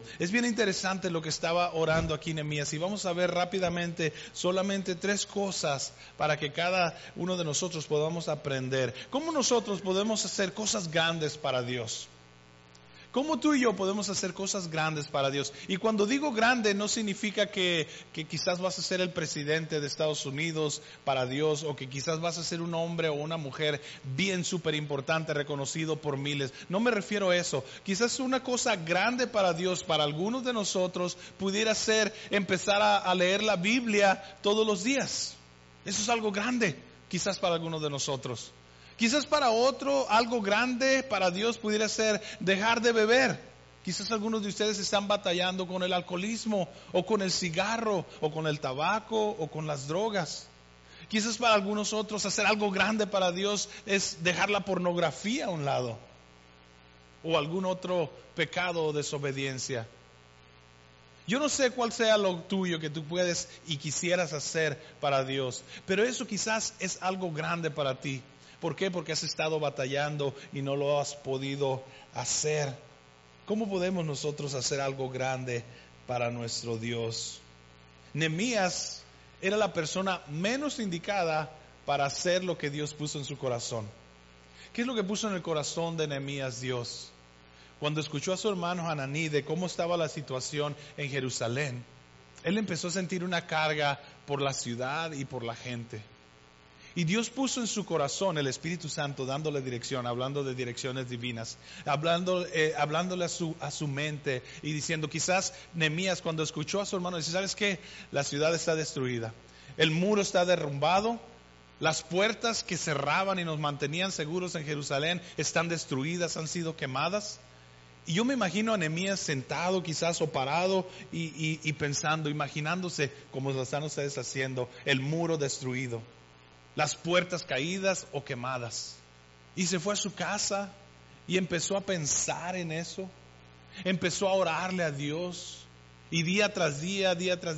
Es bien interesante lo que estaba orando aquí Nehemías, y vamos a ver rápidamente solamente 3 cosas para que cada uno de nosotros podamos aprender. ¿Cómo nosotros podemos hacer cosas grandes para Dios? ¿Cómo tú y yo podemos hacer cosas grandes para Dios? Y cuando digo grande no significa que quizás vas a ser el presidente de Estados Unidos para Dios, o que quizás vas a ser un hombre o una mujer bien súper importante, reconocido por miles. No me refiero a eso. Quizás una cosa grande para Dios, para algunos de nosotros, pudiera ser empezar a leer la Biblia todos los días. Eso es algo grande, quizás para algunos de nosotros. Quizás para otro, algo grande para Dios pudiera ser dejar de beber. Quizás algunos de ustedes están batallando con el alcoholismo, o con el cigarro, o con el tabaco, o con las drogas. Quizás para algunos otros hacer algo grande para Dios es dejar la pornografía a un lado, o algún otro pecado o desobediencia. Yo no sé cuál sea lo tuyo que tú puedes y quisieras hacer para Dios, pero eso quizás es algo grande para ti. ¿Por qué? Porque has estado batallando y no lo has podido hacer. ¿Cómo podemos nosotros hacer algo grande para nuestro Dios? Nehemías era la persona menos indicada para hacer lo que Dios puso en su corazón. ¿Qué es lo que puso en el corazón de Nehemías Dios? Cuando escuchó a su hermano Hananí de cómo estaba la situación en Jerusalén, él empezó a sentir una carga por la ciudad y por la gente. Y Dios puso en su corazón el Espíritu Santo dándole dirección, hablando de direcciones divinas, hablándole a su mente y diciendo, quizás Nehemías cuando escuchó a su hermano dice, ¿sabes qué? La ciudad está destruida, el muro está derrumbado, las puertas que cerraban y nos mantenían seguros en Jerusalén están destruidas, han sido quemadas. Y yo me imagino a Nehemías sentado quizás o parado y pensando, imaginándose como lo están ustedes haciendo, el muro destruido, las puertas caídas o quemadas. Y se fue a su casa y empezó a pensar en eso. Empezó a orarle a Dios. Y día tras día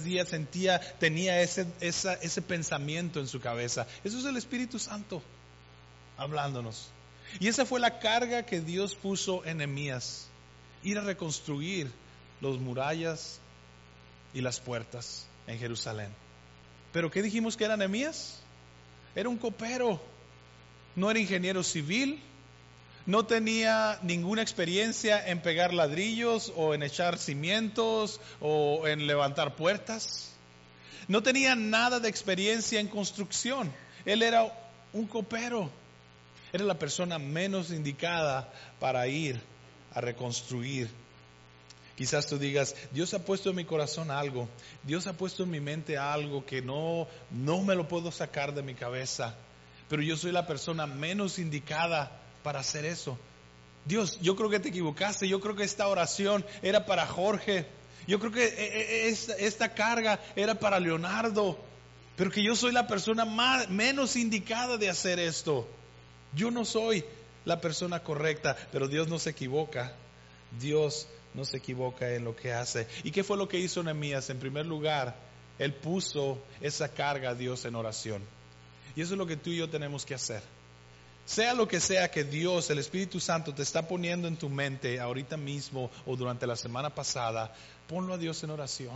tenía ese pensamiento en su cabeza. Eso es el Espíritu Santo hablándonos. Y esa fue la carga que Dios puso en Nehemías. Ir a reconstruir las murallas y las puertas en Jerusalén. ¿Pero qué dijimos que era Nehemías? Era un copero, no era ingeniero civil, no tenía ninguna experiencia en pegar ladrillos o en echar cimientos o en levantar puertas. No tenía nada de experiencia en construcción. Él era un copero. Era la persona menos indicada para ir a reconstruir. Quizás tú digas, Dios ha puesto en mi corazón algo, Dios ha puesto en mi mente algo que no me lo puedo sacar de mi cabeza, pero yo soy la persona menos indicada para hacer eso. Dios, yo creo que te equivocaste, yo creo que esta oración era para Jorge, yo creo que esta carga era para Leonardo, pero que yo soy la persona menos indicada de hacer esto. Yo no soy la persona correcta, pero Dios no se equivoca. Dios no se equivoca en lo que hace. ¿Y qué fue lo que hizo Nehemías? En primer lugar, él puso esa carga a Dios en oración. Y eso es lo que tú y yo tenemos que hacer. Sea lo que sea que Dios, el Espíritu Santo, te está poniendo en tu mente ahorita mismo o durante la semana pasada, ponlo a Dios en oración.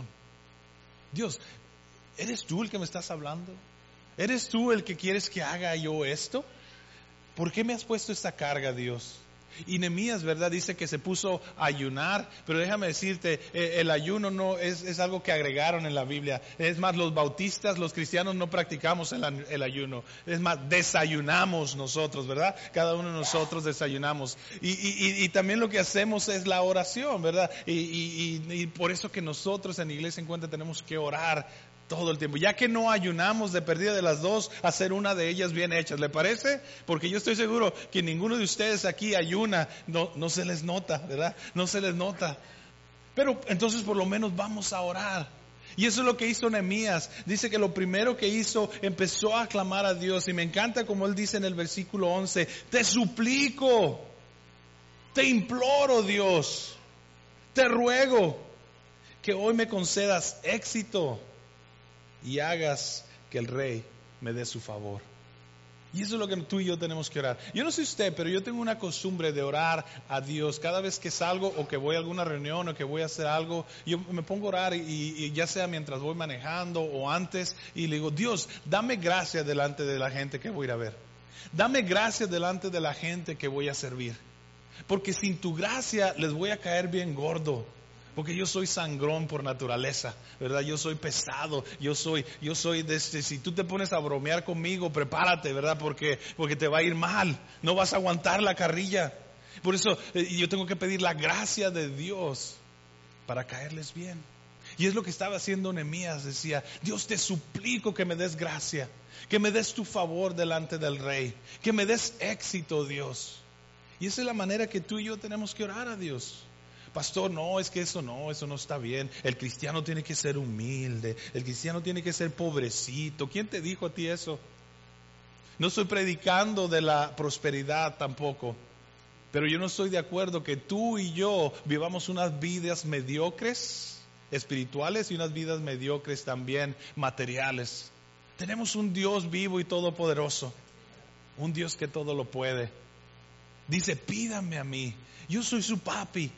Dios, ¿eres tú el que me estás hablando? ¿Eres tú el que quieres que haga yo esto? ¿Por qué me has puesto esta carga, Dios? Y Nehemías, ¿verdad? Dice que se puso a ayunar, pero déjame decirte, el ayuno no es algo que agregaron en la Biblia. Es más, los bautistas, los cristianos no practicamos el ayuno. Es más, desayunamos nosotros, ¿verdad? Cada uno de nosotros desayunamos. Y también lo que hacemos es la oración, ¿verdad? Y por eso que nosotros en Iglesia Encuentra tenemos que orar todo el tiempo, ya que no ayunamos de perdida de las dos, hacer una de ellas bien hechas, ¿le parece? Porque yo estoy seguro que ninguno de ustedes aquí ayuna, no se les nota, ¿verdad? No se les nota. Pero entonces por lo menos vamos a orar. Y eso es lo que hizo Nehemías. Dice que lo primero que hizo, empezó a clamar a Dios. Y me encanta como él dice en el versículo 11, te suplico, te imploro Dios, te ruego que hoy me concedas éxito y hagas que el rey me dé su favor. Y eso es lo que tú y yo tenemos que orar. Yo no sé usted, pero yo tengo una costumbre de orar a Dios. Cada vez que salgo o que voy a alguna reunión o que voy a hacer algo, yo me pongo a orar y ya sea mientras voy manejando o antes, y le digo, Dios, dame gracia delante de la gente que voy a ir a ver. Dame gracia delante de la gente que voy a servir. Porque sin tu gracia les voy a caer bien gordo. Porque yo soy sangrón por naturaleza, ¿verdad? Yo soy pesado, yo soy si tú te pones a bromear conmigo, prepárate, ¿verdad? Porque te va a ir mal, no vas a aguantar la carrilla. Por eso yo tengo que pedir la gracia de Dios para caerles bien. Y es lo que estaba haciendo Nehemías, decía, Dios, te suplico que me des gracia, que me des tu favor delante del rey, que me des éxito, Dios. Y esa es la manera que tú y yo tenemos que orar a Dios. Pastor, no, es que eso no está bien. El cristiano tiene que ser humilde, el cristiano tiene que ser pobrecito. ¿Quién te dijo a ti eso? No estoy predicando de la prosperidad tampoco, pero yo no estoy de acuerdo que tú y yo vivamos unas vidas mediocres espirituales y unas vidas mediocres también materiales. Tenemos un Dios vivo y todopoderoso, un Dios que todo lo puede. Dice, pídame a mí, yo soy su papi.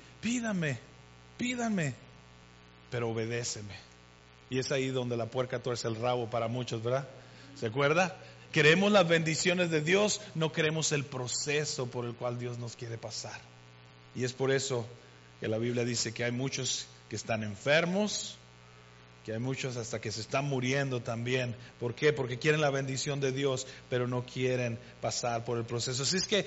Pídanme, pero obedéceme. Y es ahí donde la puerca tuerce el rabo para muchos, ¿verdad? ¿Se acuerda? Queremos las bendiciones de Dios, no queremos el proceso por el cual Dios nos quiere pasar. Y es por eso que la Biblia dice que hay muchos que están enfermos, que hay muchos hasta que se están muriendo también. ¿Por qué? Porque quieren la bendición de Dios, pero no quieren pasar por el proceso. Así es que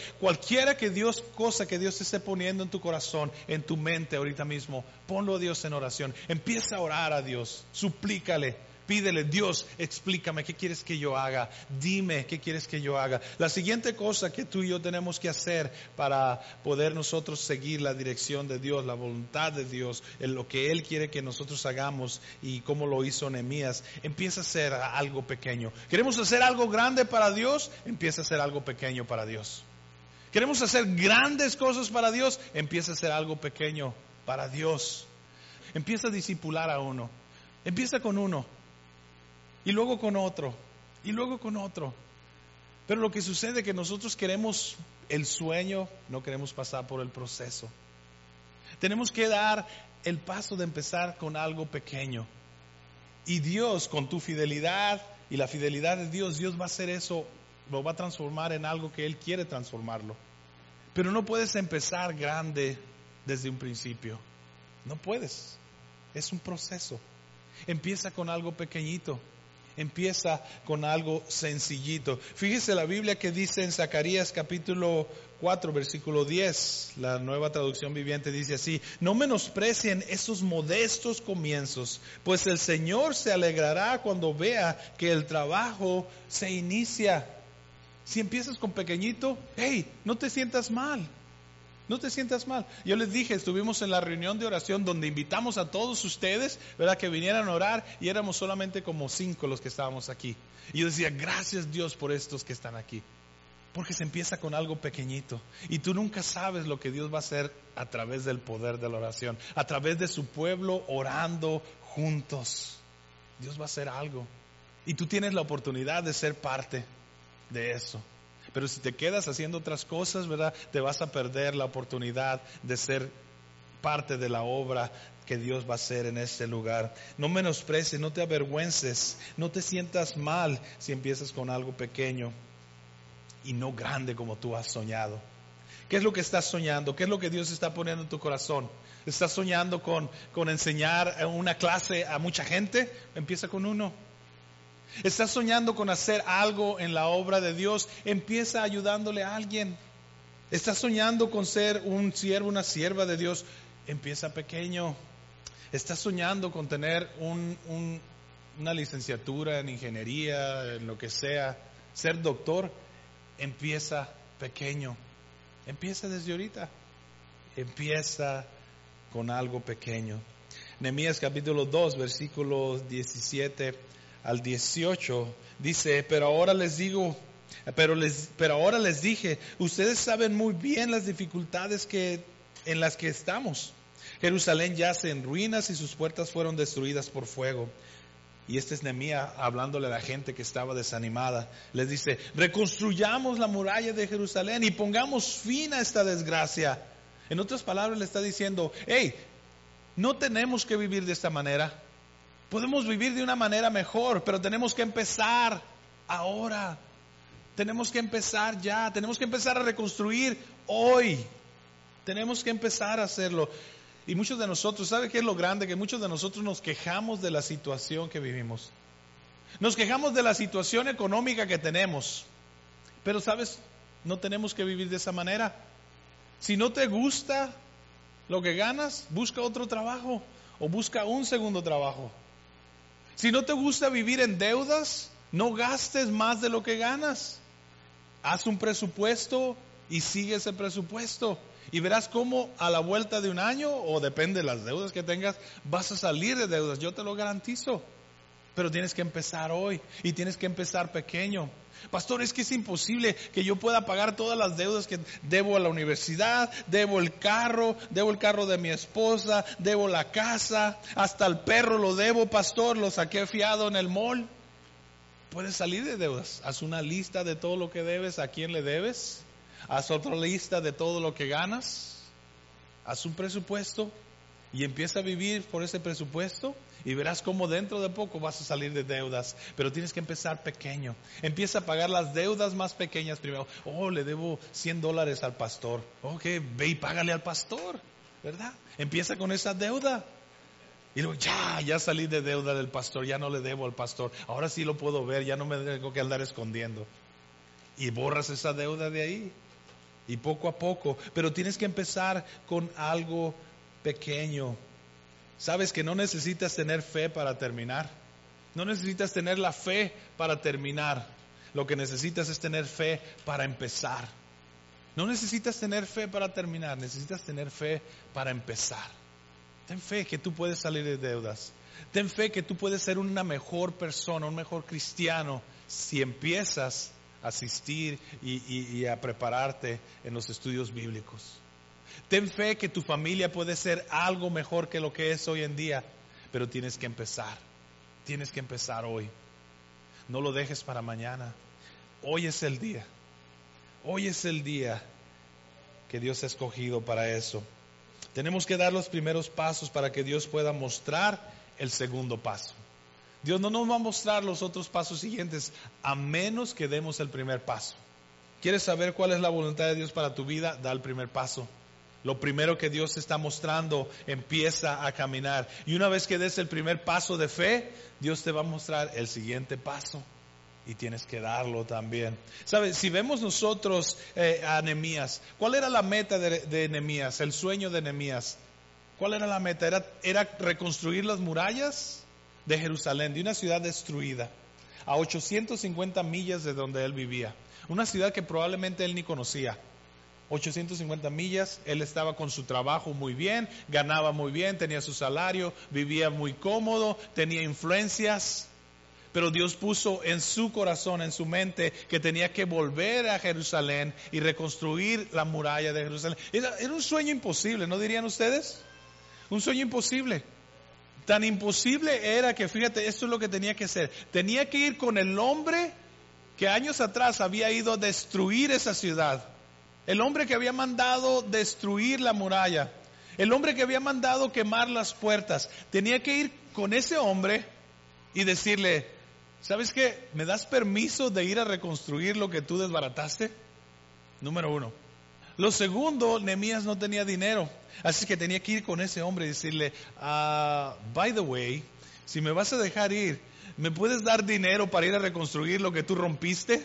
cosa que Dios te esté poniendo en tu corazón, en tu mente ahorita mismo, ponlo a Dios en oración. Empieza a orar a Dios, suplícale. Pídele, Dios, explícame qué quieres que yo haga. Dime qué quieres que yo haga. La siguiente cosa que tú y yo tenemos que hacer para poder nosotros seguir la dirección de Dios, la voluntad de Dios, en lo que Él quiere que nosotros hagamos y cómo lo hizo Nehemías, empieza a hacer algo pequeño. ¿Queremos hacer algo grande para Dios? Empieza a hacer algo pequeño para Dios. ¿Queremos hacer grandes cosas para Dios? Empieza a hacer algo pequeño para Dios. Empieza a discipular a uno. Empieza con uno. Y luego con otro, y luego con otro. Pero lo que sucede es que nosotros queremos el sueño, no queremos pasar por el proceso. Tenemos que dar el paso de empezar con algo pequeño. Y Dios, con tu fidelidad y la fidelidad de Dios, Dios va a hacer eso, lo va a transformar en algo que Él quiere transformarlo. Pero no puedes empezar grande desde un principio. No puedes. Es un proceso. Empieza con algo pequeñito. Empieza con algo sencillito. Fíjese la Biblia que dice en Zacarías capítulo 4 versículo 10, la Nueva Traducción Viviente dice así: no menosprecien esos modestos comienzos, pues el Señor se alegrará cuando vea que el trabajo se inicia. Si empiezas con pequeñito, hey, no te sientas mal. No te sientas mal. Yo les dije, estuvimos en la reunión de oración donde invitamos a todos ustedes, ¿verdad?, que vinieran a orar, y éramos solamente como 5 los que estábamos aquí. Y yo decía, gracias Dios por estos que están aquí. Porque se empieza con algo pequeñito. Y tú nunca sabes lo que Dios va a hacer a través del poder de la oración, a través de su pueblo orando juntos. Dios va a hacer algo. Y tú tienes la oportunidad de ser parte de eso. Pero si te quedas haciendo otras cosas, ¿verdad?, te vas a perder la oportunidad de ser parte de la obra que Dios va a hacer en este lugar. No menosprecies, no te avergüences, no te sientas mal si empiezas con algo pequeño y no grande como tú has soñado. ¿Qué es lo que estás soñando? ¿Qué es lo que Dios está poniendo en tu corazón? ¿Estás soñando con enseñar una clase a mucha gente? Empieza con uno. ¿Estás soñando con hacer algo en la obra de Dios? Empieza ayudándole a alguien. ¿Estás soñando con ser un siervo, una sierva de Dios? Empieza pequeño. ¿Estás soñando con tener una licenciatura en ingeniería, en lo que sea, ser doctor? Empieza pequeño. Empieza desde ahorita. Empieza con algo pequeño. Nehemías capítulo 2, versículos 17 al 18 dice: pero ahora les dije, ustedes saben muy bien las dificultades en las que estamos. Jerusalén yace en ruinas y sus puertas fueron destruidas por fuego. Y este es Nehemías hablándole a la gente que estaba desanimada. Les dice, reconstruyamos la muralla de Jerusalén y pongamos fin a esta desgracia. En otras palabras le está diciendo, hey, no tenemos que vivir de esta manera. Podemos vivir de una manera mejor, pero tenemos que empezar ahora. Tenemos que empezar ya. Tenemos que empezar a reconstruir hoy. Tenemos que empezar a hacerlo. Y muchos de nosotros, ¿sabe qué es lo grande? Que muchos de nosotros nos quejamos de la situación que vivimos. Nos quejamos de la situación económica que tenemos. Pero, ¿sabes? No tenemos que vivir de esa manera. Si no te gusta lo que ganas, busca otro trabajo o busca un segundo trabajo. Si no te gusta vivir en deudas, no gastes más de lo que ganas. Haz un presupuesto y sigue ese presupuesto. Y verás cómo a la vuelta de un año, o depende de las deudas que tengas, vas a salir de deudas. Yo te lo garantizo. Pero tienes que empezar hoy y tienes que empezar pequeño. Pastor, es que es imposible que yo pueda pagar todas las deudas que debo a la universidad, debo el carro de mi esposa, debo la casa, hasta el perro lo debo, pastor, lo saqué fiado en el mall. Puedes salir de deudas. Haz una lista de todo lo que debes, a quién le debes. Haz otra lista de todo lo que ganas. Haz un presupuesto y empieza a vivir por ese presupuesto y verás cómo dentro de poco vas a salir de deudas. Pero tienes que empezar pequeño. Empieza a pagar las deudas más pequeñas primero. Oh, le debo $100 al pastor. Ok, ve y págale al pastor, ¿verdad? Empieza con esa deuda. Y luego ya salí de deuda del pastor, ya no le debo al pastor. Ahora sí lo puedo ver, ya no me tengo que andar escondiendo. Y borras esa deuda de ahí. Y poco a poco, pero tienes que empezar con algo pequeño. Sabes que no necesitas tener fe para terminar. No necesitas tener la fe para terminar. Lo que necesitas es tener fe para empezar. No necesitas tener fe para terminar, necesitas tener fe para empezar. Ten fe que tú puedes salir de deudas. Ten fe que tú puedes ser una mejor persona, un mejor cristiano, si empiezas a asistir y a prepararte en los estudios bíblicos. Ten fe que tu familia puede ser algo mejor que lo que es hoy en día, pero tienes que empezar. Tienes que empezar hoy. No lo dejes para mañana. Hoy es el día. Hoy es el día que Dios ha escogido para eso. Tenemos que dar los primeros pasos para que Dios pueda mostrar el segundo paso. Dios no nos va a mostrar los otros pasos siguientes a menos que demos el primer paso. ¿Quieres saber cuál es la voluntad de Dios para tu vida? Da el primer paso. Lo primero que Dios está mostrando, empieza a caminar. Y una vez que des el primer paso de fe, Dios te va a mostrar el siguiente paso. Y tienes que darlo también. ¿Sabes? Si vemos nosotros a Nehemías, ¿cuál era la meta de Nehemías? El sueño de Nehemías. ¿Cuál era la meta? ¿Era reconstruir las murallas de Jerusalén, de una ciudad destruida, a 850 millas de donde él vivía? Una ciudad que probablemente él ni conocía. 850 millas, él estaba con su trabajo muy bien, ganaba muy bien, tenía su salario, vivía muy cómodo, tenía influencias. Pero Dios puso en su corazón, en su mente, que tenía que volver a Jerusalén y reconstruir la muralla de Jerusalén. Era un sueño imposible, ¿no dirían ustedes? Un sueño imposible. Tan imposible era que, fíjate, esto es lo que tenía que hacer. Tenía que ir con el hombre que años atrás había ido a destruir esa ciudad. El hombre que había mandado destruir la muralla. El hombre que había mandado quemar las puertas. Tenía que ir con ese hombre y decirle: ¿sabes qué? ¿Me das permiso de ir a reconstruir lo que tú desbarataste? Número uno. Lo segundo, Nehemías no tenía dinero. Así que tenía que ir con ese hombre y decirle: by the way, si me vas a dejar ir, ¿me puedes dar dinero para ir a reconstruir lo que tú rompiste?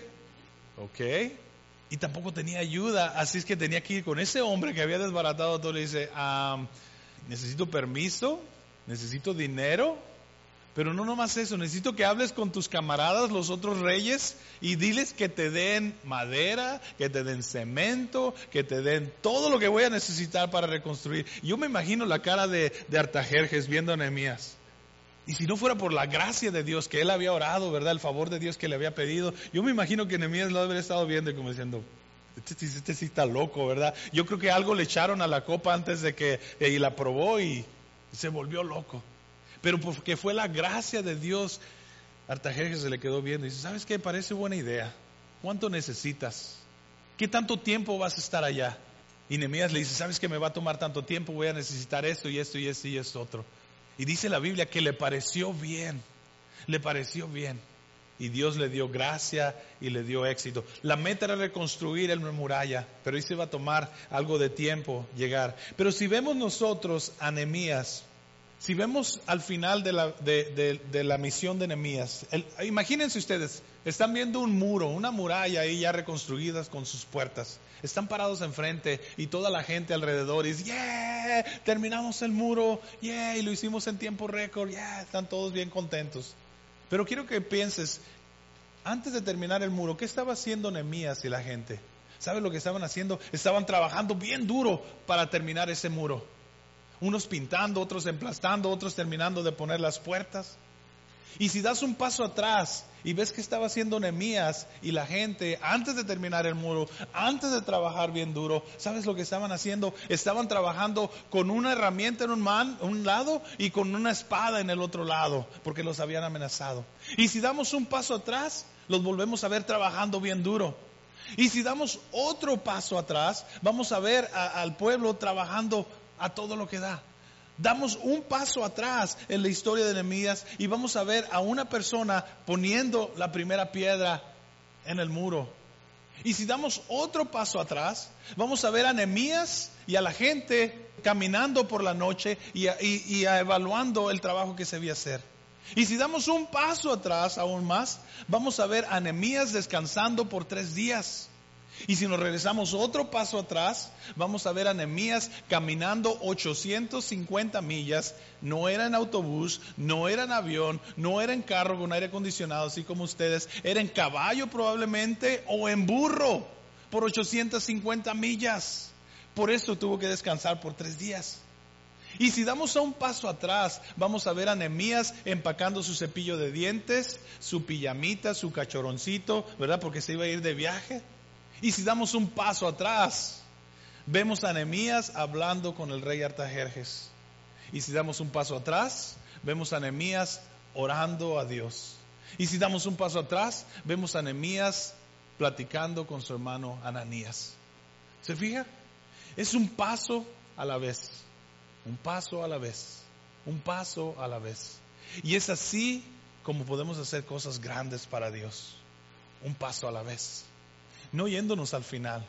Ok. Y tampoco tenía ayuda, así es que tenía que ir con ese hombre que había desbaratado todo. Le dice: necesito permiso, necesito dinero. Pero no nomás eso, necesito que hables con tus camaradas, los otros reyes, y diles que te den madera, que te den cemento, que te den todo lo que voy a necesitar para reconstruir. Yo me imagino la cara de Artajerjes viendo a Nehemías. Y si no fuera por la gracia de Dios, que él había orado, ¿verdad? El favor de Dios que le había pedido, yo me imagino que Nehemías lo habría estado viendo y como diciendo: este sí está loco, ¿verdad? Yo creo que algo le echaron a la copa antes de que, y la probó y se volvió loco. Pero porque fue la gracia de Dios, Artajerjes se le quedó viendo y dice, ¿sabes qué? Parece buena idea. ¿Cuánto necesitas? ¿Qué tanto tiempo vas a estar allá? Y Nehemías le dice, ¿sabes qué? Me va a tomar tanto tiempo, voy a necesitar esto y esto y esto y esto otro. Y dice la Biblia que le pareció bien. Y Dios le dio gracia y le dio éxito. La meta era reconstruir la muralla, pero ahí se va a tomar algo de tiempo llegar. Pero si vemos nosotros a Nehemías, si vemos al final de la misión de Nehemías, imagínense ustedes, están viendo un muro, una muralla ahí ya reconstruida con sus puertas. Están parados enfrente y toda la gente alrededor y dice, ¡yeah! Terminamos el muro, ¡yeah! Y lo hicimos en tiempo récord, ¡yeah! Están todos bien contentos. Pero quiero que pienses, antes de terminar el muro, ¿qué estaba haciendo Nehemías y la gente? ¿Sabes lo que estaban haciendo? Estaban trabajando bien duro para terminar ese muro. Unos pintando, otros emplastando, otros terminando de poner las puertas. Y si das un paso atrás y ves que estaba haciendo Nehemías y la gente antes de terminar el muro, antes de trabajar bien duro, ¿sabes lo que estaban haciendo? Estaban trabajando con una herramienta en un lado y con una espada en el otro lado, porque los habían amenazado. Y si damos un paso atrás, los volvemos a ver trabajando bien duro. Y si damos otro paso atrás, vamos a ver al pueblo trabajando a todo lo que da. Damos un paso atrás en la historia de Nehemías y vamos a ver a una persona poniendo la primera piedra en el muro. Y si damos otro paso atrás, vamos a ver a Nehemías y a la gente caminando por la noche y evaluando el trabajo que se debía hacer. Y si damos un paso atrás aún más, vamos a ver a Nehemías descansando por 3 días. Y si nos regresamos otro paso atrás, vamos a ver a Nehemías caminando 850 millas. No era en autobús, no era en avión, no era en carro con aire acondicionado, así como ustedes. Era en caballo probablemente o en burro por 850 millas. Por eso tuvo que descansar por 3 días. Y si damos a un paso atrás, vamos a ver a Nehemías empacando su cepillo de dientes, su pijamita, su cachoroncito, ¿verdad? Porque se iba a ir de viaje. Y si damos un paso atrás, vemos a Nehemías hablando con el rey Artajerjes. Y si damos un paso atrás, vemos a Nehemías orando a Dios. Y si damos un paso atrás, vemos a Nehemías platicando con su hermano Ananías. ¿Se fija? Es un paso a la vez. Un paso a la vez. Un paso a la vez. Y es así como podemos hacer cosas grandes para Dios. Un paso a la vez. No yéndonos al final,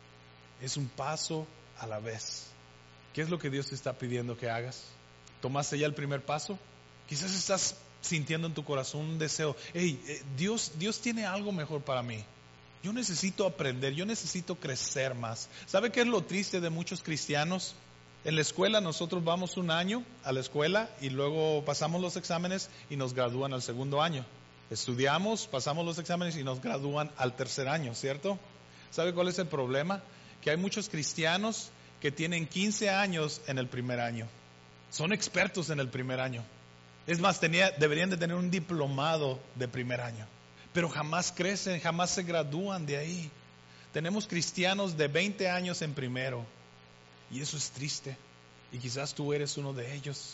es un paso a la vez. ¿Qué es lo que Dios te está pidiendo que hagas? ¿Tomaste ya el primer paso? Quizás estás sintiendo en tu corazón un deseo. Hey, Dios tiene algo mejor para mí. Yo necesito aprender, yo necesito crecer más. ¿Sabe qué es lo triste de muchos cristianos? En la escuela nosotros vamos un año a la escuela y luego pasamos los exámenes y nos gradúan al segundo año. Estudiamos, pasamos los exámenes y nos gradúan al tercer año, ¿cierto? ¿Sabe cuál es el problema? Que hay muchos cristianos que tienen 15 años en el primer año. Son expertos en el primer año. Es más, deberían de tener un diplomado de primer año. Pero jamás crecen, jamás se gradúan de ahí. Tenemos cristianos de 20 años en primero. Y eso es triste. Y quizás tú eres uno de ellos.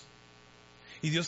Y Dios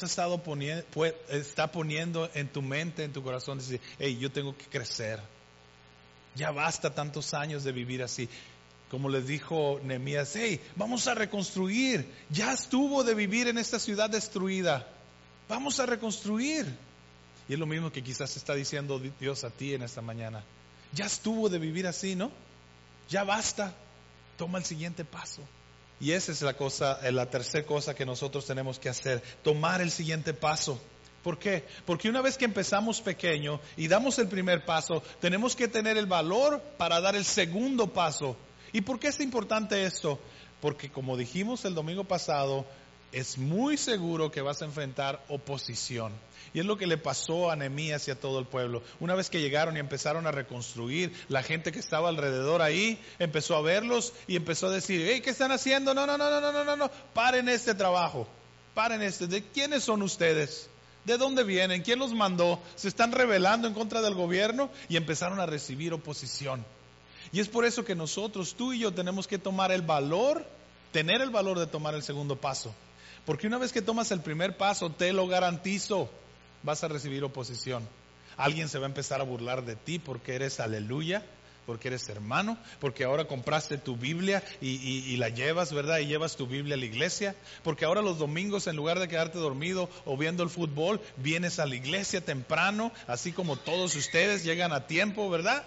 está poniendo en tu mente, en tu corazón, decir, hey, yo tengo que crecer. Ya basta tantos años de vivir así. Como les dijo Nehemías, hey, vamos a reconstruir. Ya estuvo de vivir en esta ciudad destruida. Vamos a reconstruir. Y es lo mismo que quizás está diciendo Dios a ti en esta mañana. Ya estuvo de vivir así, ¿no? Ya basta. Toma el siguiente paso. Y esa es la tercera cosa que nosotros tenemos que hacer, tomar el siguiente paso. ¿Por qué? Porque una vez que empezamos pequeño y damos el primer paso, tenemos que tener el valor para dar el segundo paso. ¿Y por qué es importante esto? Porque como dijimos el domingo pasado, es muy seguro que vas a enfrentar oposición. Y es lo que le pasó a Nehemías y a todo el pueblo. Una vez que llegaron y empezaron a reconstruir, la gente que estaba alrededor ahí empezó a verlos y empezó a decir, hey, ¿qué están haciendo? No, paren este trabajo, paren este. ¿De quiénes son ustedes? ¿De dónde vienen? ¿Quién los mandó? Se están rebelando en contra del gobierno y empezaron a recibir oposición. Y es por eso que nosotros, tú y yo, tenemos que tomar el valor, tener el valor de tomar el segundo paso. Porque una vez que tomas el primer paso, te lo garantizo, vas a recibir oposición. Alguien se va a empezar a burlar de ti porque eres aleluya, porque eres hermano, porque ahora compraste tu Biblia y la llevas, ¿verdad? Y llevas tu Biblia a la iglesia. Porque ahora los domingos, en lugar de quedarte dormido o viendo el fútbol, vienes a la iglesia temprano, así como todos ustedes llegan a tiempo, ¿verdad?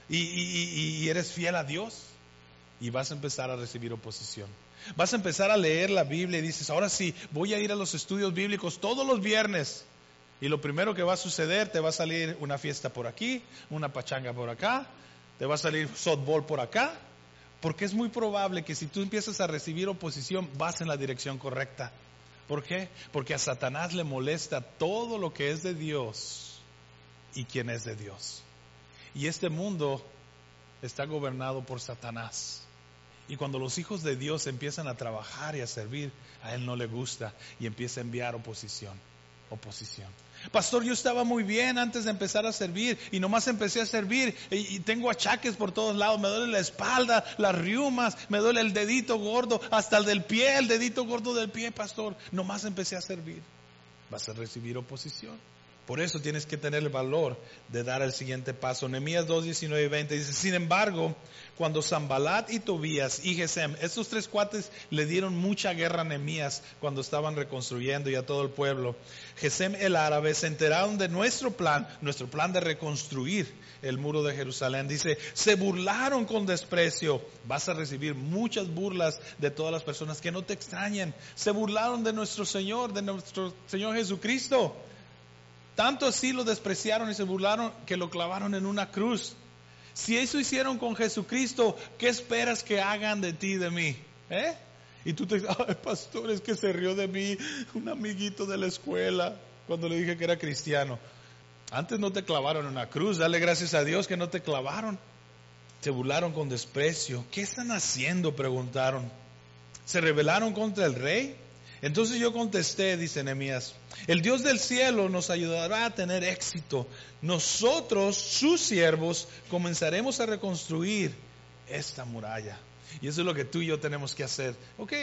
Y eres fiel a Dios. Y vas a empezar a recibir oposición. Vas a empezar a leer la Biblia y dices, ahora sí, voy a ir a los estudios bíblicos todos los viernes. Y lo primero que va a suceder, te va a salir una fiesta por aquí, una pachanga por acá, te va a salir softball por acá, porque es muy probable que si tú empiezas a recibir oposición, vas en la dirección correcta. ¿Por qué? Porque a Satanás le molesta todo lo que es de Dios y quien es de Dios. Y este mundo está gobernado por Satanás. Y cuando los hijos de Dios empiezan a trabajar y a servir, a él no le gusta y empieza a enviar oposición. Pastor, yo estaba muy bien antes de empezar a servir y nomás empecé a servir y tengo achaques por todos lados, me duele la espalda, las riumas, me duele el dedito gordo, hasta el del pie, el dedito gordo del pie, pastor, nomás empecé a servir. Vas a recibir oposición. Por eso tienes que tener el valor de dar el siguiente paso. Nehemías 2, 19 y 20 dice, sin embargo, cuando Sanbalat y Tobías y Gesem, estos tres cuates le dieron mucha guerra a Nehemías cuando estaban reconstruyendo y a todo el pueblo. Gesem el árabe se enteraron de nuestro plan de reconstruir el muro de Jerusalén. Dice, se burlaron con desprecio. Vas a recibir muchas burlas de todas las personas, que no te extrañen. Se burlaron de nuestro Señor Jesucristo. Tanto así lo despreciaron y se burlaron que lo clavaron en una cruz. Si eso hicieron con Jesucristo, ¿qué esperas que hagan de ti y de mí? Y tú te dices, ay, pastor, es que se rió de mí un amiguito de la escuela cuando le dije que era cristiano. Antes no te clavaron en una cruz, dale gracias a Dios que no te clavaron. Se burlaron con desprecio. ¿Qué están haciendo?, preguntaron. ¿Se rebelaron contra el rey? Entonces yo contesté, dice Nehemías, el Dios del cielo nos ayudará a tener éxito. Nosotros, sus siervos, comenzaremos a reconstruir esta muralla. Y eso es lo que tú y yo tenemos que hacer. Okay,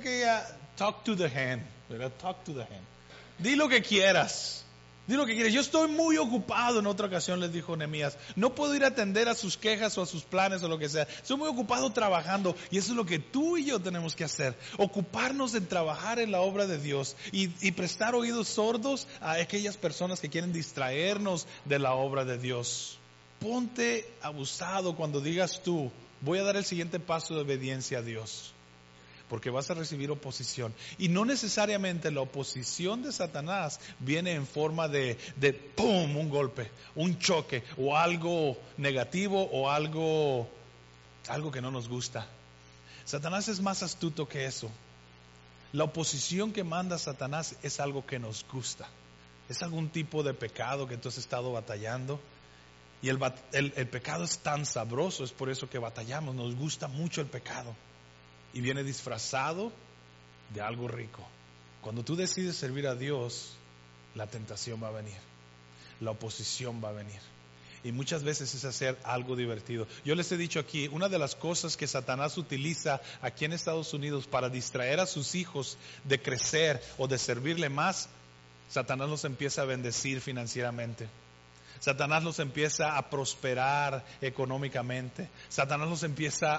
talk to the hand, ¿verdad? Talk to the hand. Di lo que quieras. Di lo que quieres. Yo estoy muy ocupado, en otra ocasión les dijo Nehemías. No puedo ir a atender a sus quejas o a sus planes o lo que sea. Estoy muy ocupado trabajando. Y eso es lo que tú y yo tenemos que hacer. Ocuparnos en trabajar en la obra de Dios. Y prestar oídos sordos a aquellas personas que quieren distraernos de la obra de Dios. Ponte abusado cuando digas tú, voy a dar el siguiente paso de obediencia a Dios. Porque vas a recibir oposición. Y no necesariamente la oposición de Satanás viene en forma de ¡pum!, un golpe, un choque, o algo negativo, o algo que no nos gusta. Satanás es más astuto que eso. La oposición que manda Satanás es algo que nos gusta. Es algún tipo de pecado que tú has estado batallando. Y el pecado es tan sabroso, es por eso que batallamos, nos gusta mucho el pecado. Y viene disfrazado de algo rico. Cuando tú decides servir a Dios, la tentación va a venir, la oposición va a venir. Y muchas veces es hacer algo divertido. Yo les he dicho aquí, una de las cosas que Satanás utiliza aquí en Estados Unidos para distraer a sus hijos de crecer o de servirle más, Satanás los empieza a bendecir financieramente. Satanás los empieza a prosperar económicamente. Satanás los empieza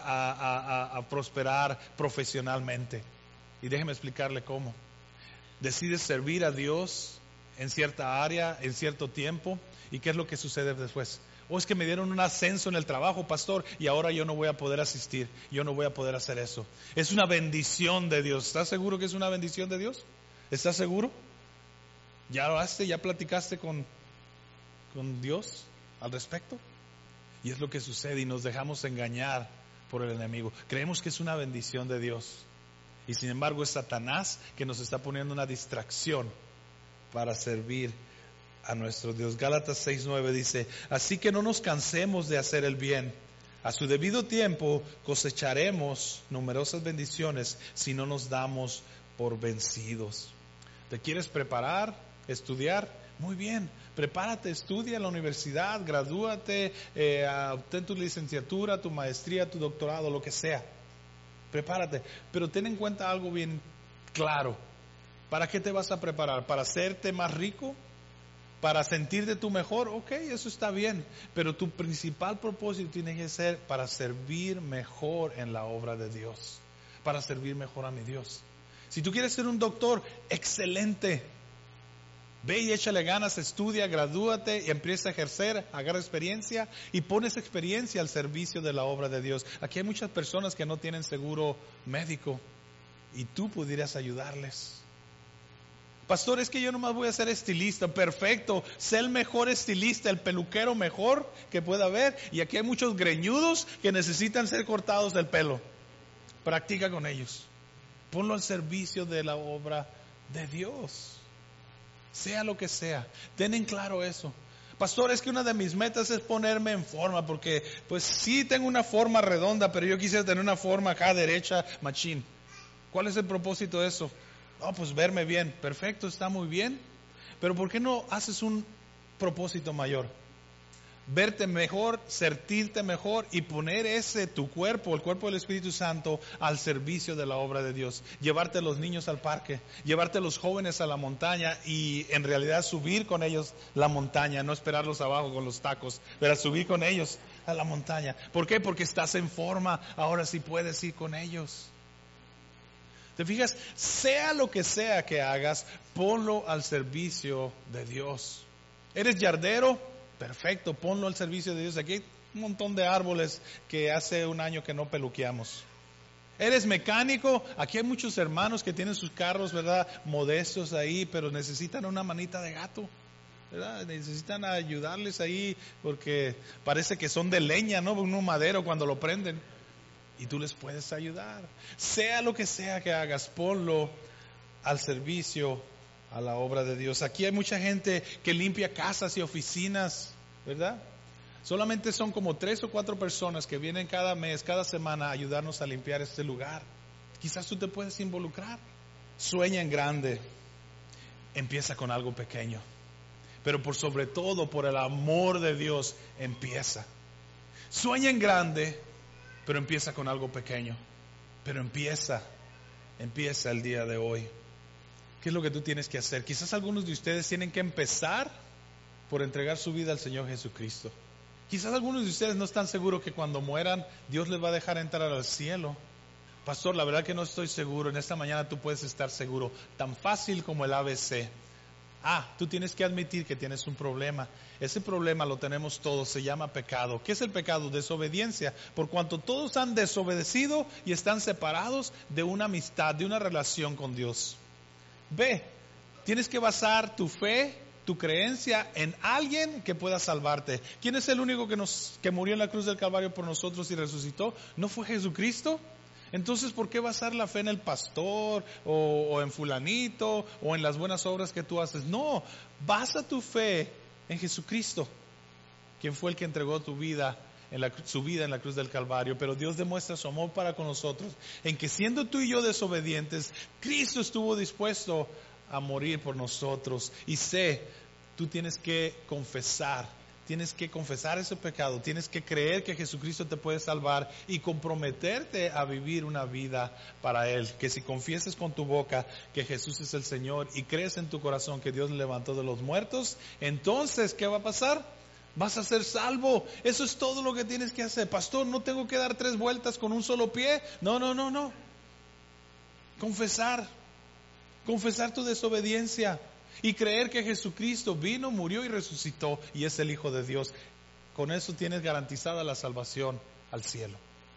a prosperar profesionalmente. Y déjeme explicarle cómo. Decides servir a Dios en cierta área, en cierto tiempo. ¿Y qué es lo que sucede después? Es que me dieron un ascenso en el trabajo, pastor, y ahora yo no voy a poder asistir. Yo no voy a poder hacer eso. Es una bendición de Dios. ¿Estás seguro que es una bendición de Dios? ¿Estás seguro? ¿Ya lo haces? ¿Ya platicaste con Dios al respecto? Y es lo que sucede y nos dejamos engañar por el enemigo. Creemos que es una bendición de Dios y sin embargo es Satanás que nos está poniendo una distracción para servir a nuestro Dios. Gálatas 6:9 dice, así que no nos cansemos de hacer el bien. A su debido tiempo cosecharemos numerosas bendiciones si no nos damos por vencidos. ¿Te quieres preparar, estudiar? Muy bien, prepárate, estudia en la universidad, gradúate, obtén tu licenciatura, tu maestría, tu doctorado, lo que sea. Prepárate, pero ten en cuenta algo bien claro. ¿Para qué te vas a preparar? ¿Para hacerte más rico? ¿Para sentirte tú mejor? Ok, eso está bien. Pero tu principal propósito tiene que ser para servir mejor en la obra de Dios. Para servir mejor a mi Dios. Si tú quieres ser un doctor, excelente. Ve y échale ganas, estudia, gradúate y empieza a ejercer, agarra experiencia y pones experiencia al servicio de la obra de Dios. Aquí hay muchas personas que no tienen seguro médico y tú pudieras ayudarles. Pastor, es que yo nomás voy a ser estilista. Perfecto, sé el mejor estilista, el peluquero mejor que pueda haber. Y aquí hay muchos greñudos que necesitan ser cortados del pelo. Practica con ellos. Ponlo al servicio de la obra de Dios. Sea lo que sea, ten en claro eso. Pastor, es que una de mis metas es ponerme en forma, porque pues sí tengo una forma redonda, pero yo quisiera tener una forma acá derecha, machín. ¿Cuál es el propósito de eso? Oh, pues verme bien. Perfecto, está muy bien. Pero ¿por qué no haces un propósito mayor? Verte mejor, sentirte mejor y poner tu cuerpo, el cuerpo del Espíritu Santo, al servicio de la obra de Dios. Llevarte a los niños al parque, llevarte a los jóvenes a la montaña y en realidad subir con ellos la montaña, no esperarlos abajo con los tacos, pero subir con ellos a la montaña. ¿Por qué? Porque estás en forma, ahora sí puedes ir con ellos. ¿Te fijas? Sea lo que sea que hagas, ponlo al servicio de Dios. ¿Eres yardero? Perfecto, ponlo al servicio de Dios. Aquí hay un montón de árboles que hace un año que no peluqueamos. ¿Eres mecánico? Aquí hay muchos hermanos que tienen sus carros, ¿verdad? Modestos ahí, pero necesitan una manita de gato, ¿verdad? Necesitan ayudarles ahí porque parece que son de leña, ¿no? Un madero cuando lo prenden. Y tú les puedes ayudar. Sea lo que sea que hagas, ponlo al servicio a la obra de Dios. Aquí hay mucha gente que limpia casas y oficinas, ¿verdad? Solamente son como 3 o 4 personas que vienen cada mes, cada semana a ayudarnos a limpiar este lugar. Quizás tú te puedes involucrar. Sueña en grande. Empieza con algo pequeño. Pero por sobre todo, por el amor de Dios, empieza. Sueña en grande, pero empieza con algo pequeño. Pero empieza el día de hoy. ¿Qué es lo que tú tienes que hacer? Quizás algunos de ustedes tienen que empezar por entregar su vida al Señor Jesucristo. Quizás algunos de ustedes no están seguros que cuando mueran Dios les va a dejar entrar al cielo. Pastor, la verdad que no estoy seguro. En esta mañana tú puedes estar seguro. Tan fácil como el ABC. Tú tienes que admitir que tienes un problema. Ese problema lo tenemos todos, se llama pecado. ¿Qué es el pecado? Desobediencia. Por cuanto todos han desobedecido y están separados de una amistad, de una relación con Dios. Tienes que basar tu fe, tu creencia en alguien que pueda salvarte. ¿Quién es el único que murió en la cruz del Calvario por nosotros y resucitó? ¿No fue Jesucristo? Entonces, ¿por qué basar la fe en el pastor o en fulanito o en las buenas obras que tú haces? No, basa tu fe en Jesucristo, quien fue el que entregó su vida en la cruz del Calvario. Pero Dios demuestra su amor para con nosotros en que siendo tú y yo desobedientes, Cristo estuvo dispuesto a morir por nosotros. Y tú tienes que confesar ese pecado, tienes que creer que Jesucristo te puede salvar y comprometerte a vivir una vida para Él. Que si confiesas con tu boca que Jesús es el Señor y crees en tu corazón que Dios le levantó de los muertos, entonces, ¿qué va a pasar? Vas a ser salvo. Eso es todo lo que tienes que hacer. Pastor, no tengo que dar 3 vueltas con un solo pie. No. Confesar tu desobediencia y creer que Jesucristo vino, murió y resucitó y es el Hijo de Dios. Con eso tienes garantizada la salvación al cielo.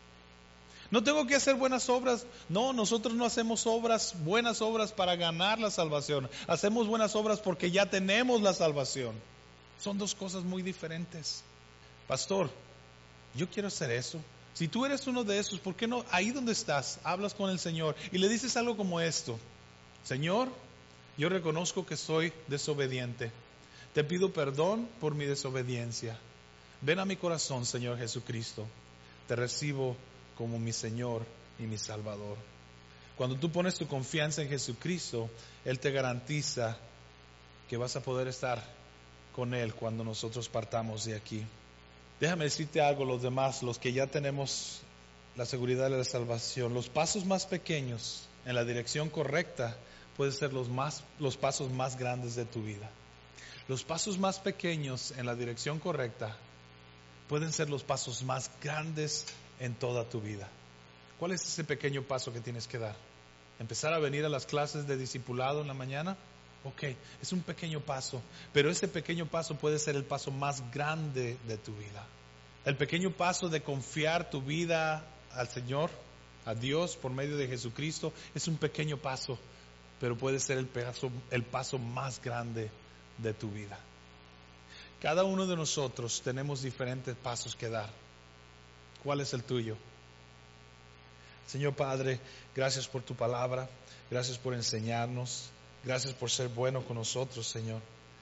No tengo que hacer buenas obras. No, nosotros no hacemos buenas obras para ganar la salvación. Hacemos buenas obras porque ya tenemos la salvación. Son 2 cosas muy diferentes. Pastor, yo quiero hacer eso. Si tú eres uno de esos, ¿por qué no ahí donde estás hablas con el Señor y le dices algo como esto? Señor, yo reconozco que soy desobediente. Te pido perdón por mi desobediencia. Ven a mi corazón, Señor Jesucristo. Te recibo como mi Señor y mi Salvador. Cuando tú pones tu confianza en Jesucristo, Él te garantiza que vas a poder estar con Él cuando nosotros partamos de aquí. Déjame decirte algo, los demás, los que ya tenemos la seguridad de la salvación, los pasos más pequeños en la dirección correcta pueden ser los pasos más grandes de tu vida. Los pasos más pequeños en la dirección correcta pueden ser los pasos más grandes en toda tu vida. ¿Cuál es ese pequeño paso que tienes que dar? ¿Empezar a venir a las clases de discipulado en la mañana? Ok, es un pequeño paso, pero ese pequeño paso puede ser el paso más grande de tu vida. El pequeño paso de confiar tu vida al Señor, a Dios por medio de Jesucristo, es un pequeño paso, pero puede ser el paso más grande de tu vida. Cada uno de nosotros tenemos diferentes pasos que dar. ¿Cuál es el tuyo? Señor Padre, gracias por tu palabra, gracias por enseñarnos, gracias por ser bueno con nosotros, Señor.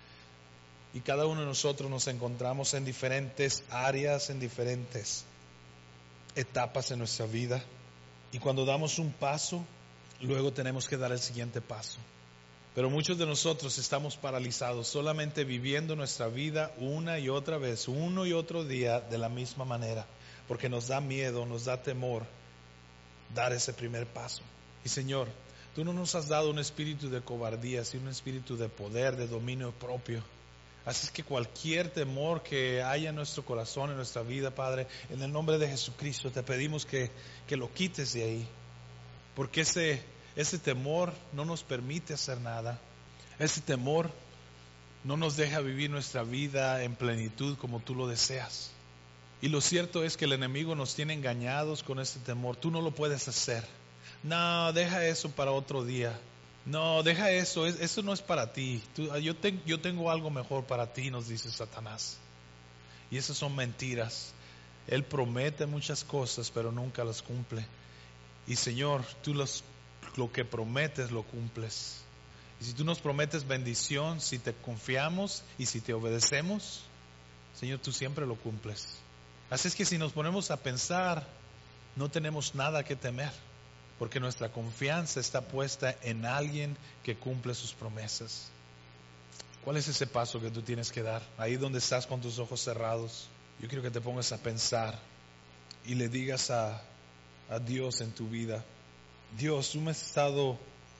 Y cada uno de nosotros nos encontramos en diferentes áreas, en diferentes etapas en nuestra vida. Y cuando damos un paso, luego tenemos que dar el siguiente paso. Pero muchos de nosotros estamos paralizados, solamente viviendo nuestra vida una y otra vez, uno y otro día de la misma manera, porque nos da miedo, nos da temor dar ese primer paso. Y Señor, tú no nos has dado un espíritu de cobardía, sino un espíritu de poder, de dominio propio. Así es que cualquier temor que haya en nuestro corazón, en nuestra vida, Padre, en el nombre de Jesucristo, te pedimos que lo quites de ahí. Porque ese temor no nos permite hacer nada. Ese temor no nos deja vivir nuestra vida en plenitud como tú lo deseas. Y lo cierto es que el enemigo nos tiene engañados con ese temor. Tú no lo puedes hacer. No, deja eso para otro día. No, deja eso, eso no es para ti. Yo tengo algo mejor para ti, nos dice Satanás. Y esas son mentiras. Él promete muchas cosas, pero nunca las cumple. Y Señor, tú lo que prometes lo cumples. Y si tú nos prometes bendición, si te confiamos y si te obedecemos, Señor, tú siempre lo cumples. Así es que si nos ponemos a pensar, no tenemos nada que temer. Porque nuestra confianza está puesta en alguien que cumple sus promesas. ¿Cuál es ese paso que tú tienes que dar? Ahí donde estás con tus ojos cerrados, yo quiero que te pongas a pensar y le digas a Dios en tu vida: Dios, tú me has estado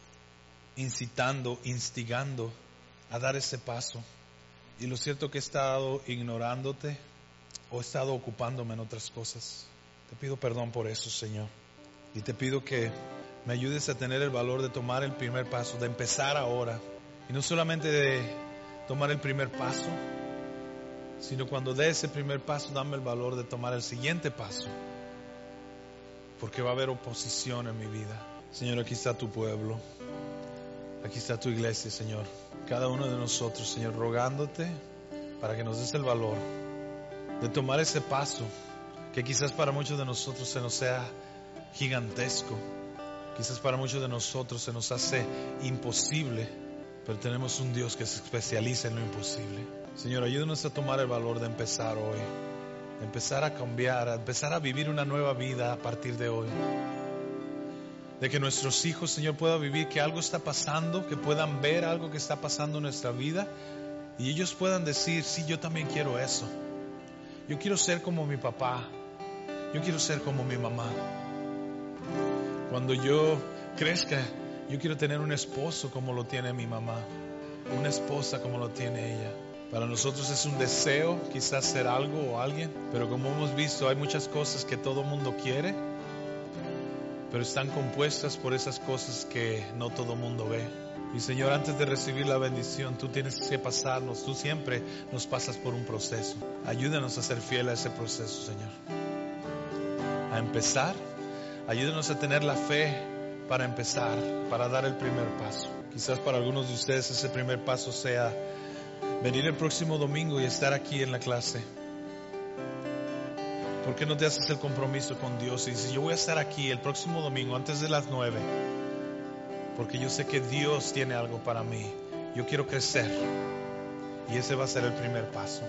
instigando a dar ese paso. Y lo cierto que he estado ignorándote o he estado ocupándome en otras cosas. Te pido perdón por eso, Señor. Y te pido que me ayudes a tener el valor de tomar el primer paso, de empezar ahora. Y no solamente de tomar el primer paso, sino cuando dé ese primer paso, dame el valor de tomar el siguiente paso. Porque va a haber oposición en mi vida. Señor, aquí está tu pueblo. Aquí está tu iglesia, Señor. Cada uno de nosotros, Señor, rogándote para que nos des el valor de tomar ese paso que quizás para muchos de nosotros se nos sea gigantesco, quizás para muchos de nosotros se nos hace imposible, pero tenemos un Dios que se especializa en lo imposible. Señor, ayúdanos a tomar el valor de empezar hoy, de empezar a cambiar, a empezar a vivir una nueva vida a partir de hoy, de que nuestros hijos, Señor, puedan vivir que algo está pasando, que puedan ver algo que está pasando en nuestra vida y ellos puedan decir: sí, yo también quiero eso, yo quiero ser como mi papá, yo quiero ser como mi mamá. Cuando yo crezca, yo quiero tener un esposo como lo tiene mi mamá, una esposa como lo tiene ella. Para nosotros es un deseo quizás ser algo o alguien, pero como hemos visto, hay muchas cosas que todo mundo quiere, pero están compuestas por esas cosas que no todo mundo ve. Y Señor, antes de recibir la bendición, tú tienes que pasarnos, tú siempre nos pasas por un proceso. Ayúdanos a ser fieles a ese proceso, Señor. A empezar. Ayúdenos a tener la fe para empezar, para dar el primer paso. Quizás para algunos de ustedes ese primer paso sea venir el próximo domingo y estar aquí en la clase. ¿Por qué no te haces el compromiso con Dios y dices: yo voy a estar aquí el próximo domingo antes de las 9? Porque yo sé que Dios tiene algo para mí. Yo quiero crecer. Y ese va a ser el primer paso.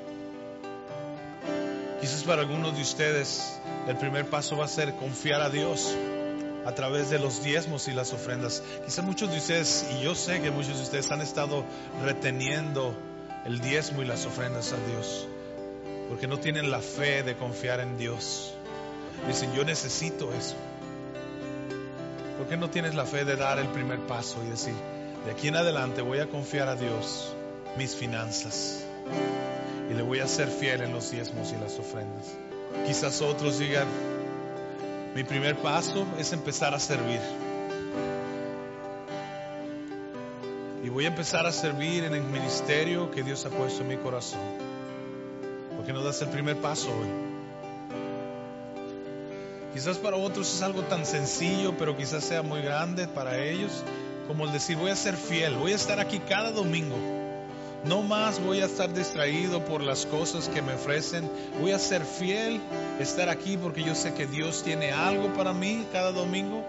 Quizás para algunos de ustedes el primer paso va a ser confiar a Dios a través de los diezmos y las ofrendas. Quizás muchos de ustedes, y yo sé que muchos de ustedes han estado reteniendo el diezmo y las ofrendas a Dios porque no tienen la fe de confiar en Dios. Dicen: yo necesito eso. ¿Por qué no tienes la fe de dar el primer paso y decir, de aquí en adelante voy a confiar a Dios mis finanzas y le voy a ser fiel en los diezmos y las ofrendas? Quizás otros digan, mi primer paso es empezar a servir. Y voy a empezar a servir en el ministerio que Dios ha puesto en mi corazón. ¿Por qué no das el primer paso hoy? Quizás para otros es algo tan sencillo, pero quizás sea muy grande para ellos, como el decir, voy a ser fiel, voy a estar aquí cada domingo. No más voy a estar distraído por las cosas que me ofrecen. Voy a ser fiel, estar aquí porque yo sé que Dios tiene algo para mí cada domingo.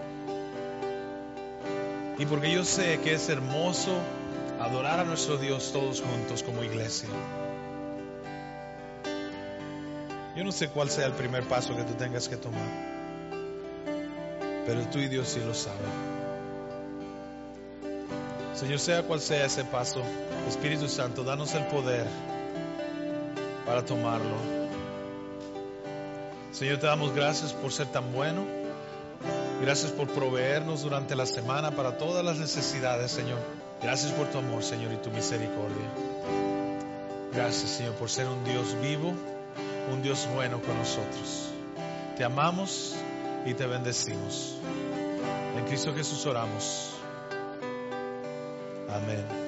Y porque yo sé que es hermoso adorar a nuestro Dios todos juntos como iglesia. Yo no sé cuál sea el primer paso que tú tengas que tomar, pero tú y Dios sí lo saben. Señor, sea cual sea ese paso, Espíritu Santo, danos el poder para tomarlo. Señor, te damos gracias por ser tan bueno. Gracias por proveernos durante la semana para todas las necesidades, Señor. Gracias por tu amor, Señor, y tu misericordia. Gracias, Señor, por ser un Dios vivo, un Dios bueno con nosotros. Te amamos y te bendecimos. En Cristo Jesús oramos. Amén.